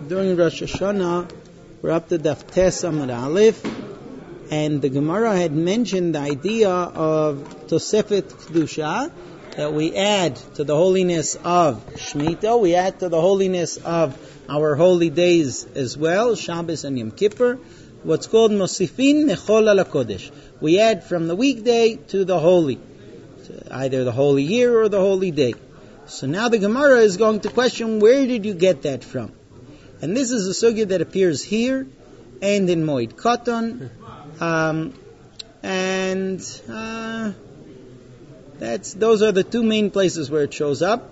during Rosh Hashanah, we're up to Daf Tes Amud Aleph, and the Gemara had mentioned the idea of Tosefet Kedusha, that we add to the holiness of Shemitah, we add to the holiness of our holy days as well, Shabbos and Yom Kippur, what's called Mosifin Nechol Al HaKodesh. We add from the weekday to the holy, either the holy year or the holy day. So now the Gemara is going to question, where did you get that from? And this is a sugya that appears here and in Moed Katan, those are the two main places where it shows up.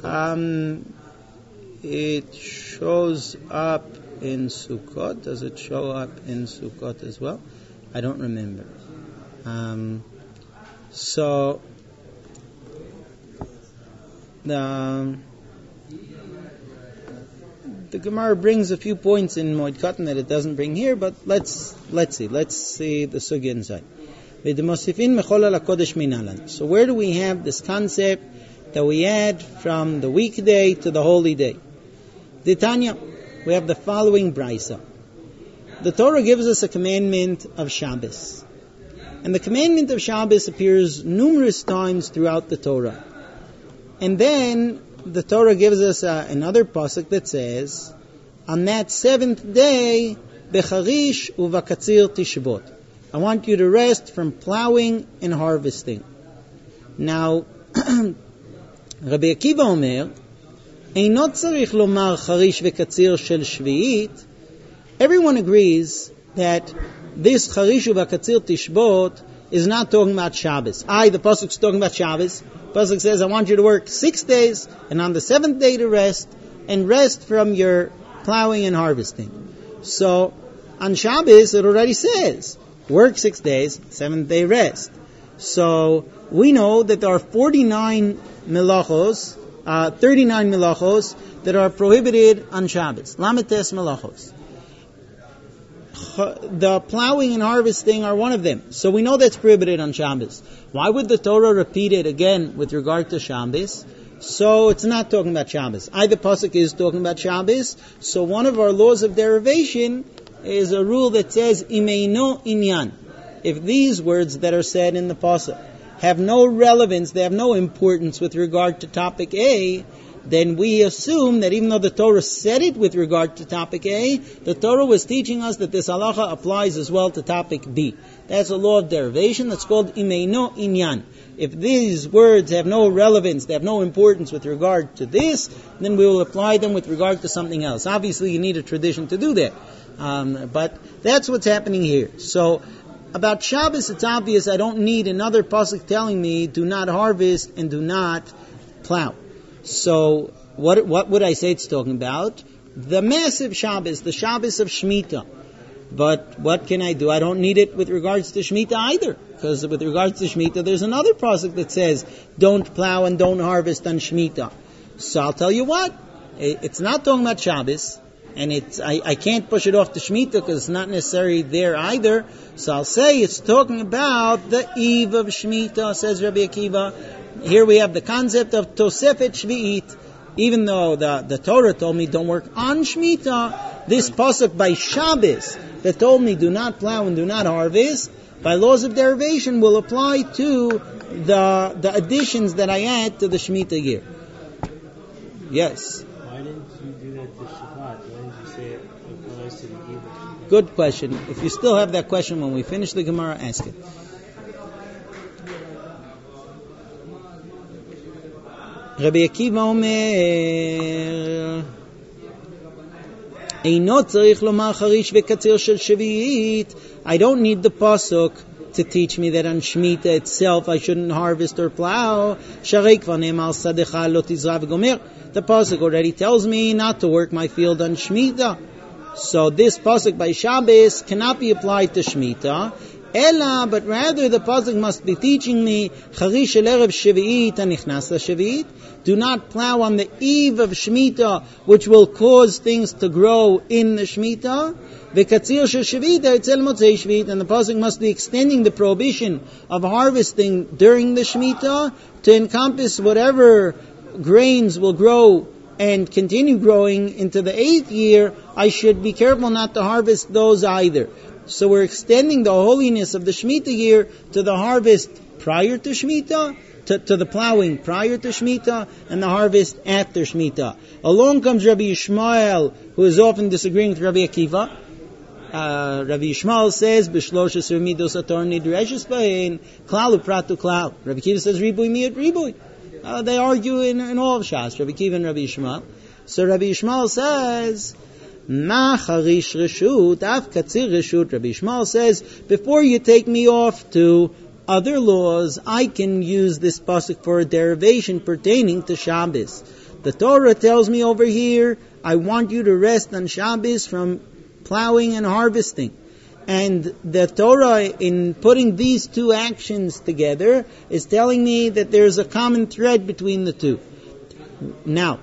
It shows up in Sukkot. Does it show up in Sukkot as well? I don't remember. The Gemara brings a few points in Moed Katan that it doesn't bring here, but let's see the sugya inside. So where do we have this concept that we add from the weekday to the holy day? The Tanya, we have the following brisa. The Torah gives us a commandment of Shabbos, and the commandment of Shabbos appears numerous times throughout the Torah. And then the Torah gives us another pasuk that says, on that seventh day, becharish uvakatzir tishbot. I want you to rest from plowing and harvesting. Now, Rabbi Akiva Omer, Einot tzarich lomar charish vekatzir shel shvi'it. Everyone agrees that this charish uvakatzir tishbot is not talking about Shabbos. The pasuk is talking about Shabbos. Pasuk says, I want you to work 6 days, and on the seventh day to rest, and rest from your plowing and harvesting. So, on Shabbos, it already says, work 6 days, seventh day rest. So, we know that there are 39 melachos that are prohibited on Shabbos. Lametes melachos. The plowing and harvesting are one of them. So we know that's prohibited on Shabbos. Why would the Torah repeat it again with regard to Shabbos? So it's not talking about Shabbos. Either pasuk is talking about Shabbos. So one of our laws of derivation is a rule that says imeino inyan. If these words that are said in the pasuk have no relevance, they have no importance with regard to topic A, then we assume that even though the Torah said it with regard to topic A, the Torah was teaching us that this halacha applies as well to topic B. That's a law of derivation that's called imeino inyan. If these words have no relevance, they have no importance with regard to this, then we will apply them with regard to something else. Obviously, you need a tradition to do that. But that's what's happening here. So, about Shabbos, it's obvious I don't need another pasuk telling me, do not harvest and do not plow. So, what would I say it's talking about? The massive Shabbos, the Shabbos of Shemitah. But what can I do? I don't need it with regards to Shemitah either. Because with regards to Shemitah, there's another pasuk that says, don't plow and don't harvest on Shemitah. So I'll tell you what, it's not talking about Shabbos, and I can't push it off to Shemitah because it's not necessary there either. So I'll say it's talking about the eve of Shemitah, says Rabbi Akiva. Here we have the concept of Tosefet Shvi'it. Even though the Torah told me don't work on Shemitah, this pasuk by Shabbos that told me do not plow and do not harvest, by laws of derivation will apply to the additions that I add to the Shemitah year. Yes? Why didn't you do that to Shabbat? Why didn't you say it applies to the eve of Shabbat? Good question. If you still have that question when we finish the Gemara, ask it. Rabbi Akiva Omer, Eino tzarich lomar charish vekatzir shel shvi'it. I don't need the pasuk to teach me that on Shemitah itself I shouldn't harvest or plow. Sharei kvar ne'emar sadecha lo tizra v'gomer. The pasuk already tells me not to work my field on Shemitah. So this pasuk by Shabbos cannot be applied to Shemitah. Ella, but rather the pasuk must be teaching me charish el erev shvi'it anichnas shvi'it. Do not plow on the eve of Shemitah, which will cause things to grow in the Shemitah. V'katzir shel shvi'it etzel motzei shvi'it, and the pasuk must be extending the prohibition of harvesting during the Shemitah to encompass whatever grains will grow and continue growing into the 8th year, I should be careful not to harvest those either. So we're extending the holiness of the Shemitah year to the harvest prior to Shemitah, to the plowing prior to Shemitah, and the harvest after Shemitah. Along comes Rabbi Yishmael, who is often disagreeing with Rabbi Akiva. Rabbi Yishmael says, "B'shloshes midos ator nidreshes b'hein klal uprat klal." Rabbi Akiva says, "Ribui miyat ribui." They argue in all of Shas, Rabbi Akiva and Rabbi Yishmael. So Rabbi Yishmael says, "Ma charish reshut, af katzir reshut." Rabbi Yishmael says, before you take me off to other laws, I can use this pasuk for a derivation pertaining to Shabbos. The Torah tells me over here, I want you to rest on Shabbos from plowing and harvesting. And the Torah, in putting these two actions together, is telling me that there's a common thread between the two. Now,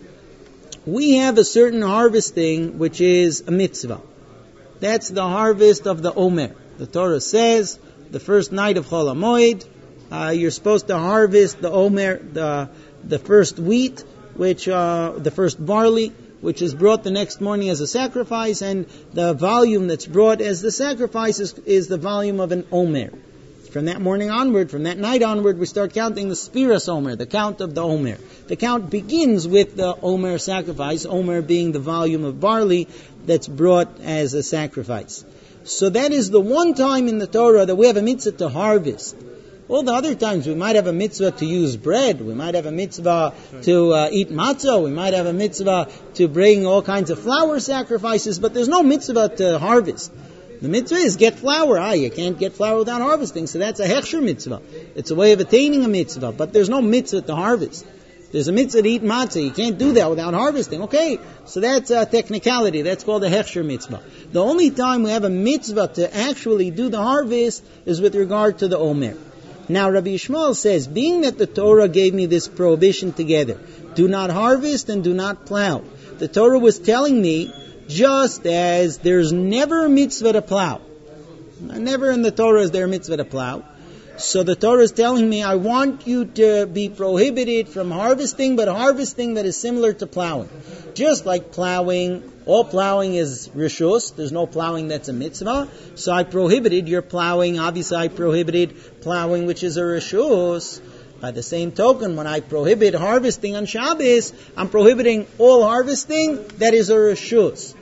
we have a certain harvesting which is a mitzvah. That's the harvest of the Omer. The Torah says, the first night of Chol HaMoed, you're supposed to harvest the Omer, the first wheat, which the first barley, which is brought the next morning as a sacrifice, and the volume that's brought as the sacrifice is the volume of an Omer. From that morning onward, from that night onward, we start counting the Spiras Omer, the count of the Omer. The count begins with the Omer sacrifice, Omer being the volume of barley that's brought as a sacrifice. So that is the one time in the Torah that we have a mitzvah to harvest. All the other times we might have a mitzvah to use bread, we might have a mitzvah to eat matzah, we might have a mitzvah to bring all kinds of flour sacrifices, but there's no mitzvah to harvest. The mitzvah is get flour. You can't get flour without harvesting, so that's a hechsher mitzvah. It's a way of attaining a mitzvah, but there's no mitzvah to harvest. There's a mitzvah to eat matzah. You can't do that without harvesting. Okay, so that's a technicality. That's called a hechsher mitzvah. The only time we have a mitzvah to actually do the harvest is with regard to the Omer. Now, Rabbi Yishmael says, being that the Torah gave me this prohibition together, do not harvest and do not plow. The Torah was telling me, just as there's never a mitzvah to plow. Never in the Torah is there a mitzvah to plow. So the Torah is telling me, I want you to be prohibited from harvesting, but harvesting that is similar to plowing. Just like plowing, all plowing is rishus, there's no plowing that's a mitzvah. So I prohibited your plowing, obviously I prohibited plowing which is a rishus. By the same token, when I prohibit harvesting on Shabbos, I'm prohibiting all harvesting that is a rishus.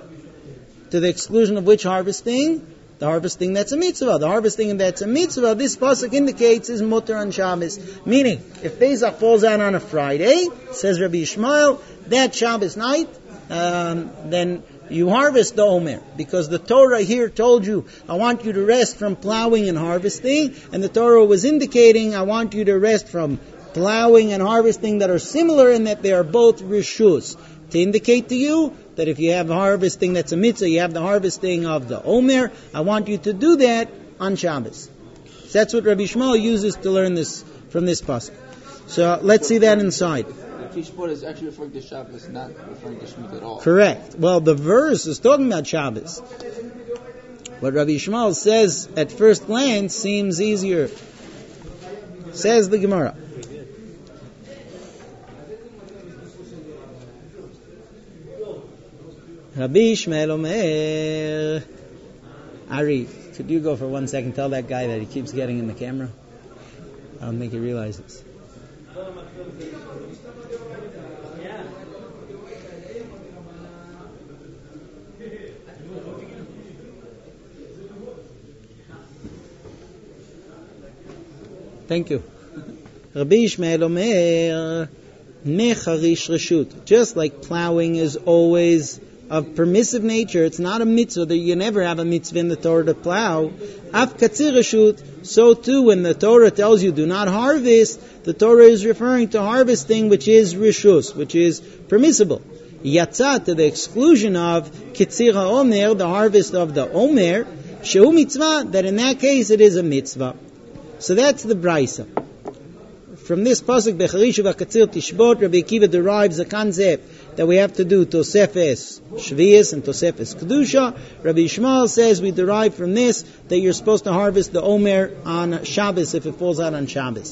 To the exclusion of which harvesting? The harvesting that's a mitzvah. The harvesting that's a mitzvah, this pasuk indicates is mutter on Shabbos. Meaning, if Pesach falls out on a Friday, says Rabbi Yishmael, that Shabbos night, then you harvest the Omer. Because the Torah here told you, I want you to rest from plowing and harvesting. And the Torah was indicating, I want you to rest from plowing and harvesting that are similar in that they are both rishus. To indicate to you that if you have harvesting that's a mitzvah, you have the harvesting of the Omer, I want you to do that on Shabbos. So that's what Rabbi Yishmael uses to learn this from this pasuk. So let's see that inside. The Tishbot is actually referring to Shabbos, not referring to Shemitah at all. Correct. Well, the verse is talking about Shabbos. What Rabbi Yishmael says at first glance seems easier. Says the Gemara. Rabbi Yishmael Omer. Ari, could you go for 1 second? Tell that guy that he keeps getting in the camera. I'll make you realize this. Thank you. Rabbi Yishmael Omer, mecharish reshut. Just like plowing is always of permissive nature, it's not a mitzvah, that you never have a mitzvah in the Torah to plow. Af katzir reshut, so too when the Torah tells you do not harvest, the Torah is referring to harvesting which is reshus, which is permissible. Yatza, to the exclusion of kitzir ha'omer, the harvest of the Omer, shehu mitzvah, that in that case it is a mitzvah. So that's the Braisa. From this pasuk, Becharish v'katzir tishbot, Rabbi Akiva derives a concept that we have to do Tosefes Shvius and Tosefes Kedusha. Rabbi Yishmael says we derive from this that you're supposed to harvest the Omer on Shabbos if it falls out on Shabbos.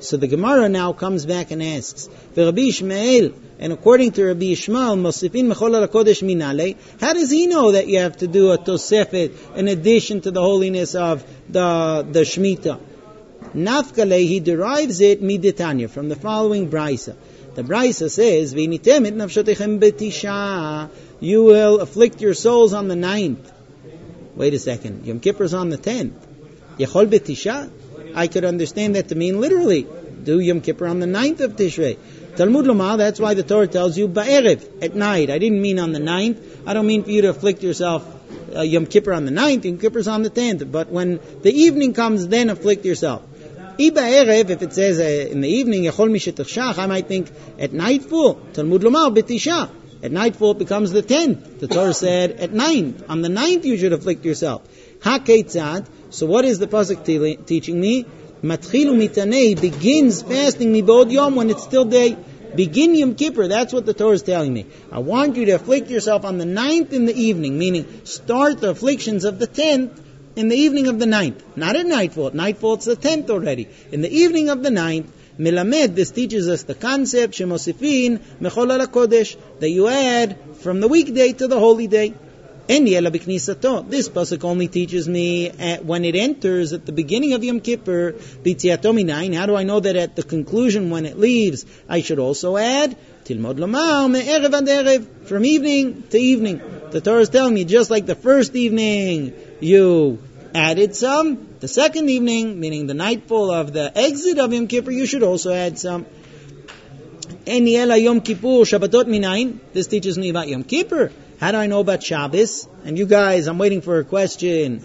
So the Gemara now comes back and asks, Rabbi Ishmael, and according to Rabbi Ishmael, Mosifin Mechol al Kodesh Minale, how does he know that you have to do a Tosefet in addition to the holiness of the Shemitah? Nafkale, he derives it midetanya from the following brisa. The brisa says, "V'initem et nafshotechem betisha." You will afflict your souls on the 9th. Wait a second, Yom Kippur is on the 10th. Yechol betisha? I could understand that to mean literally, do Yom Kippur on the 9th of Tishrei. Talmud Lomar, that's why the Torah tells you ba'erev, at night. I didn't mean on the 9th. I don't mean for you to afflict yourself Yom Kippur on the 9th. Yom Kippur is on the 10th. But when the evening comes, then afflict yourself. If it says in the evening, Yechol mishetachshach, I might think at nightfall. Talmud Lomar betisha. At nightfall it becomes the 10th. The Torah said at 9th. On the 9th you should afflict yourself. Ha-keitzad. So what is the pasuk teaching me? Matchilu mitanei, begins fasting mibod yom, when it's still day. Begin Yom Kippur. That's what the Torah is telling me. I want you to afflict yourself on the 9th in the evening, meaning start the afflictions of the 10th in the evening of the 9th. Not at nightfall. At nightfall it's the 10th already. In the evening of the 9th, Milamed, this teaches us the concept, Shemosifin, Mechol al Kodesh, that you add from the weekday to the holy day. This pasuk only teaches me when it enters at the beginning of Yom Kippur, B'tziato minayin. How do I know that at the conclusion when it leaves, I should also add Tilmod Lomar me'erev ad erev, from evening to evening. The Torah is telling me just like the first evening you added some, the second evening, meaning the nightfall of the exit of Yom Kippur, you should also add some. Eni ela Yom Kippur Shabbatot minayin. This teaches me about Yom Kippur. How do I know about Shabbos? And you guys, I'm waiting for a question.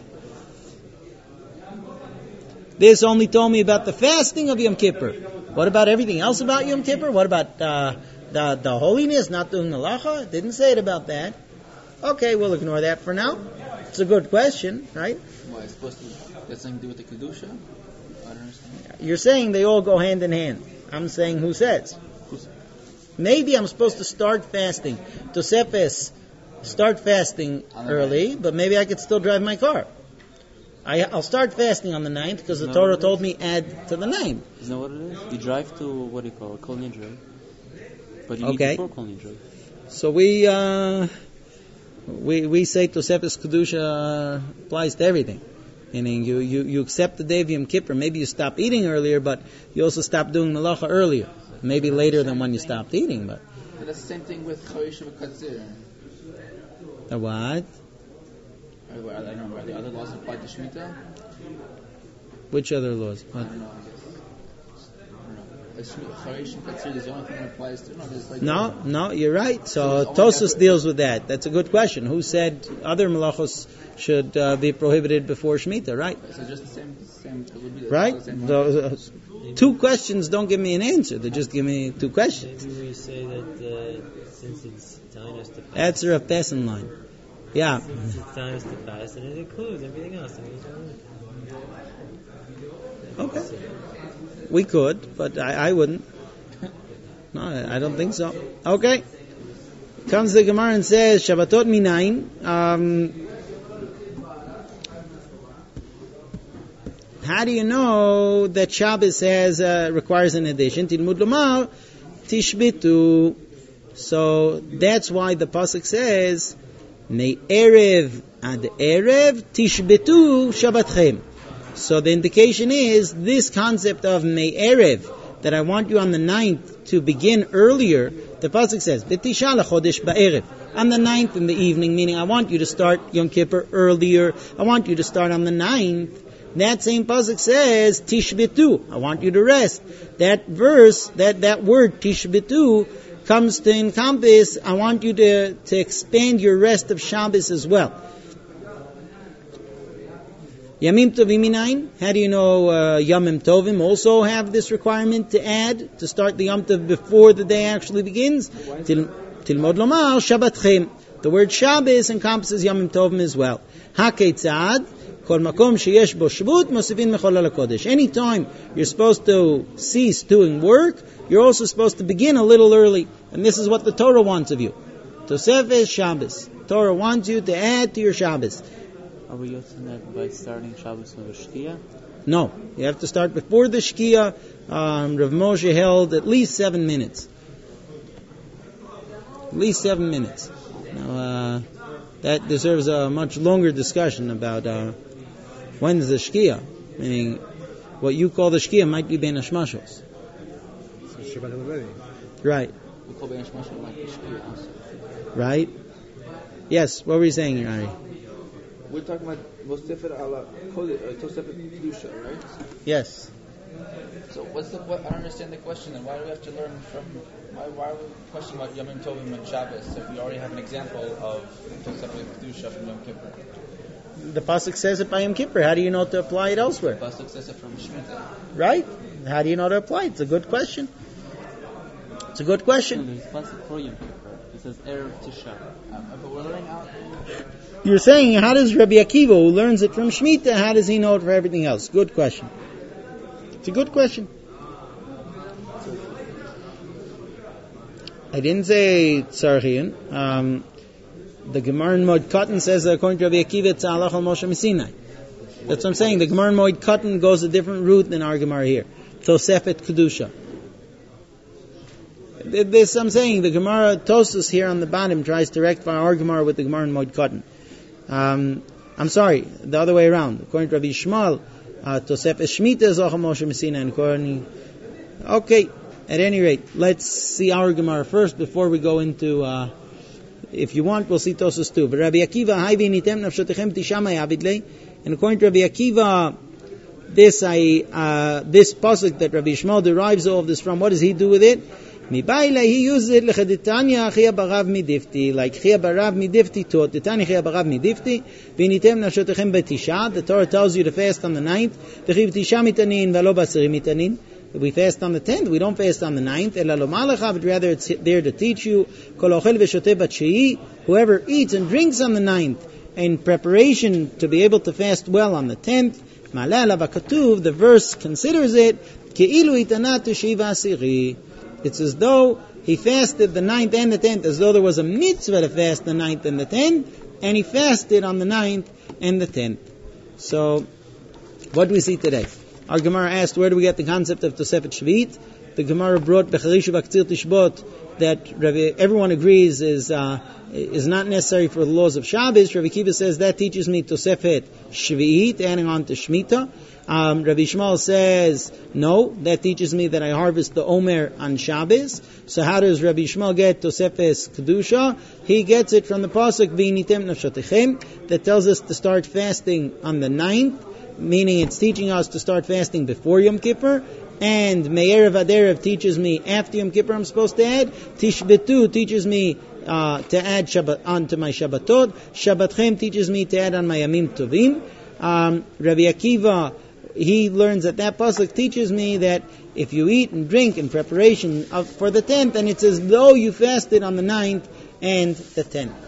This only told me about the fasting of Yom Kippur. What about everything else about Yom Kippur? What about the holiness, not doing halacha? It didn't say it about that. Okay, we'll ignore that for now. It's a good question, right? Why, it's supposed to have something to do with the Kedusha? I don't understand. You're saying they all go hand in hand. I'm saying who says? Maybe I'm supposed to start fasting. Tosefes, start fasting early, but maybe I could still drive my car. I'll start fasting on the 9th because the Torah told me add to the 9th. Isn't that what it is? You drive to, what do you call it, Kol Nidre. But you eat before Kol Nidre. So we say Tosefes Kedusha applies to everything. Meaning you accept the day of Yom Kippur. Maybe you stop eating earlier, but you also stop doing malacha earlier. Maybe later than when you stopped eating. But that's the same thing with Charish v'Katzir. The what? I don't know. Are the other laws apply to Shemitah? Which other laws? What? I don't know. Charish and Katzir is the only thing that applies to. No, you're right. So Tosfos deals with that. That's a good question. Who said other malachos should be prohibited before Shemitah? Right. So just the same right? Two questions don't give me an answer. They just give me two questions. Maybe we say that since it's telling us to fast. That's a Pessin line. Yeah. Since it's telling us to fast, and it includes everything else. Okay. We could, but I wouldn't. No, I don't think so. Okay. Comes the Gemara and says, Shabbatot minayin. How do you know that Shabbos requires an addition? Tilmud Lomar tishbitu. So that's why the pasuk says, Me'erev ad erev tishbitu shabbatchem. So the indication is this concept of Me'erev, that I want you on the 9th to begin earlier. The pasuk says, B'tisha l'chodesh ba'erev. On the 9th in the evening, meaning I want you to start Yom Kippur earlier. I want you to start on the 9th. That same pasuk says, Tishbitu. I want you to rest. That verse, that word, Tishbitu, comes to encompass, I want you to expand your rest of Shabbos as well. Yamim Tovim minayin. How do you know Yamim Tovim also have this requirement to add, to start the Yom Tov before the day actually begins? Tilmod Lomar Shabbatchem. The word Shabbos encompasses Yamim Tovim as well. HaKeitzad Kol Makom Sheyesh Bo Shvut Mosifin Mechol al Kodesh. Anytime you're supposed to cease doing work, you're also supposed to begin a little early. And this is what the Torah wants of you. Tosefes Shabbos. Torah wants you to add to your Shabbos. Are we using that by starting Shabbos with a shtia? No, you have to start before the Shkia. Rav Moshe held at least 7 minutes. At least 7 minutes. Now, that deserves a much longer discussion about when's the Shkia. Meaning, what you call the Shkia might be Ben Hashmashos. Right. We call Ben Hashmashos like Shkia also. Right? Yes, what were you saying, Ari? We're talking about Mosefet ala Tosefet Kedusha, right? Yes. So what's the? I don't understand the question. Then why do we have to learn from? Why are we questioning about Yom Tovim and Shabbos if we already have an example of Tosefet Kedusha from Yom Kippur? The pasuk says it by Yom Kippur. How do you know to apply it elsewhere? The pasuk says it from Shemitah. Right? How do you know to apply it? It's a good question. It's a good question. There's pasuk for Yom Kippur. It says Erev Tisha. But we're learning out. You're saying, how does Rabbi Akiva, who learns it from Shemitah, how does he know it for everything else? Good question. It's a good question. I didn't say Tzarchian. The Gemara in Moed Katan says that according to Rabbi Akiva, it's Alach al Moshe Sinai. That's what I'm saying. The Gemara in Moed Katan goes a different route than our Gemara here. Tosefet Kedusha. This I'm saying, the Gemara Tosas here on the bottom tries to rectify our Gemara with the Gemara in Moed Katan. I'm sorry, the other way around. According to Rabbi Yishmael, Tosefet Shemitah is Alach al Moshe Sinai. And according, okay, at any rate, let's see our Gemara first before we go into. If you want, we'll see Tosas too. But Rabbi Akiva, Hayvi nitem nafshotechem tishamay avidlei. And according to Rabbi Akiva, this pasuk that Rabbi Yishmael derives all of this from, what does he do with it? Mibaila, he uses it lechaditanya Chia barav midifti, like Chia barav midifti taught. Titanya Chia barav midifti. V'nitem nafshotechem betisha. The Torah tells you to fast on the 9th. V'chiv tisha mitanin v'lo b'aseri mitanin. We fast on the 10th, we don't fast on the 9th. But rather it's there to teach you. Whoever eats and drinks on the 9th in preparation to be able to fast well on the 10th. The verse considers it. It's as though he fasted the 9th and the 10th, as though there was a mitzvah to fast the 9th and the 10th, and he fasted on the 9th and the 10th. So, what do we see today? Our Gemara asked, where do we get the concept of Tosefet Shvit? The Gemara brought Becharishu Vaktzir Tishbot that everyone agrees is not necessary for the laws of Shabbos. Rabbi Akiva says that teaches me Tosefet Shvit, adding on to Shemitah. Rabbi Yishmael says, no, that teaches me that I harvest the Omer on Shabbos. So how does Rabbi Yishmael get Tosefes Kedusha? He gets it from the pasuk V'initem nafshotechem that tells us to start fasting on the 9th. Meaning it's teaching us to start fasting before Yom Kippur, and Me'erev Aderev teaches me after Yom Kippur I'm supposed to add. Tishbetu teaches me to add Shabbat onto my Shabbatot. Shabbatchem teaches me to add on my Yamim Tovim. Rabbi Akiva, he learns that pasuk teaches me that if you eat and drink in preparation for the 10th, and it's as though you fasted on the 9th and the 10th.